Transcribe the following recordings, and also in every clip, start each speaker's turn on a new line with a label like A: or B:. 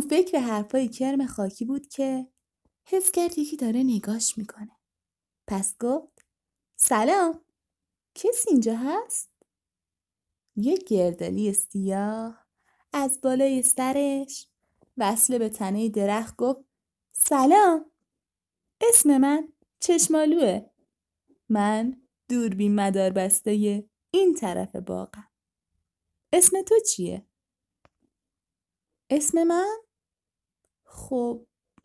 A: فکر حرفای کرم خاکی بود که حس کرد یکی داره نگاش میکنه. پس گفت سلام، کسی اینجا هست؟ یه گردلی سیاه از بالای سرش وصله به تنه درخت گفت سلام، اسم من چشمالوه. من دوربین مدار بسته این طرف باغم. اسم تو چیه؟ اسم من؟ خب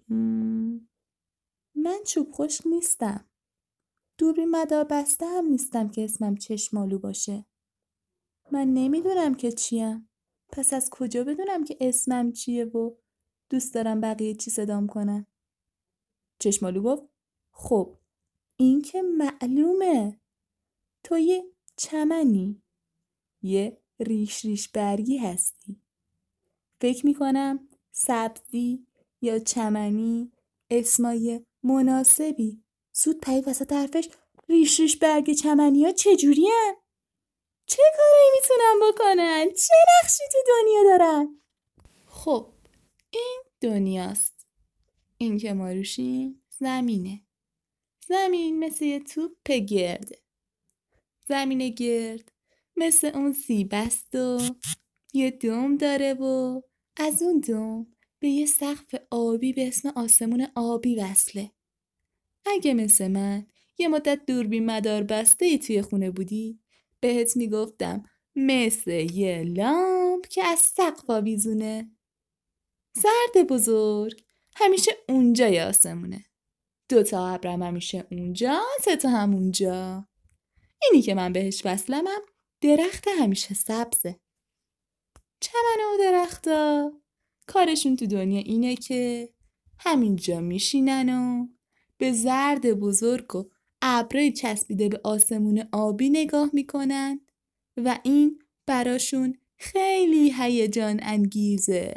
A: من چوب خشک نیستم. دوربین مدار بسته هم نیستم که اسمم چشمالو باشه. من نمیدونم که چیم. پس از کجا بدونم که اسمم چیه و دوست دارم بقیه چی صدام کنن؟ چشمالو گفت خب این که معلومه. تو یه چمنی، یه ریش ریش برگی هستی. فکر میکنم سبزی یا چمنی اسمای مناسبی. سود پرید وسط حرفش ریش ریش برگ چمنی ها چجوری هن؟ چه کاری میتونن بکنن؟ چه نقشی تو دنیا دارن؟ خب این دنیاست. این که ما روشیم زمینه. زمین مثل یه توپ گرده. زمین گرد مثل اون سیبست و یه دوم داره و از اون دوم به یه سقف آبی به اسم آسمون آبی وصله. اگه مثل من یه مدت دوربین مدار بسته ای توی خونه بودی بهت میگفتم مثل یه لامپ که از سقف آویزونه. زرد بزرگ همیشه اونجای آسمونه. 2 ابرم همیشه اونجا، 3 هم اونجا. اینی که من بهش وصلمم درخت همیشه سبزه. چمن و درختا کارشون تو دنیا اینه که همینجا میشینن و به زرد بزرگ و ابرای چسبیده به آسمون آبی نگاه میکنن و این براشون خیلی هیجان انگیزه.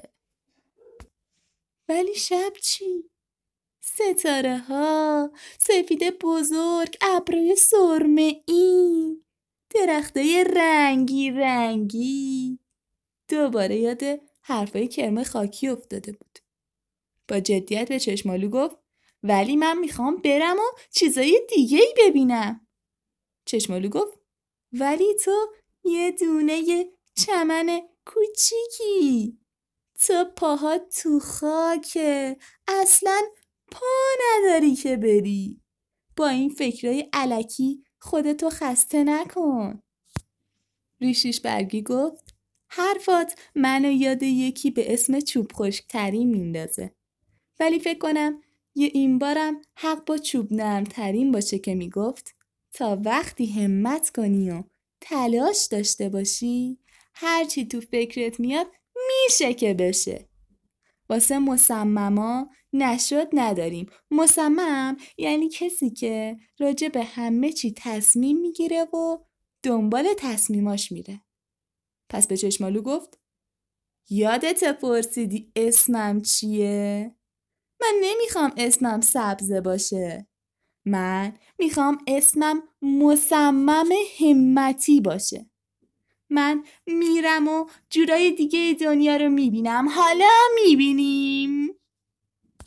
A: ولی شب چی؟ ستاره ها سفید بزرگ، ابرای سرمه ای، درختای رنگی رنگی. دوباره یاد حرفای کرم خاکی افتاده بود. با جدیت به چشمالو گفت ولی من میخوام برم و چیزای دیگه ای ببینم. چشمالو گفت ولی تو یه دونه چمن کوچیکی. تو پاهات تو خاکه، اصلاً پا نداری که بری. با این فکرای الکی خودتو خسته نکن. ریشیش برگی گفت حرفات منو یاد یکی به اسم چوب خشک‌تری میندازه. ولی فکر کنم یه این بارم حق با چوب نرم‌ترین باشه که میگفت تا وقتی همت کنی و تلاش داشته باشی هرچی تو فکرت میاد میشه که بشه. واسه مصمما نشد نداریم. مصمم یعنی کسی که راجع به همه چی تصمیم میگیره و دنبال تصمیماش میره. پس به چشمالو گفت یادت پرسیدی اسمم چیه؟ من نمیخوام اسمم سبزه باشه. من میخوام اسمم مصمم همتی باشه. من میرم و جورای دیگه دنیا رو میبینم. حالا میبینیم.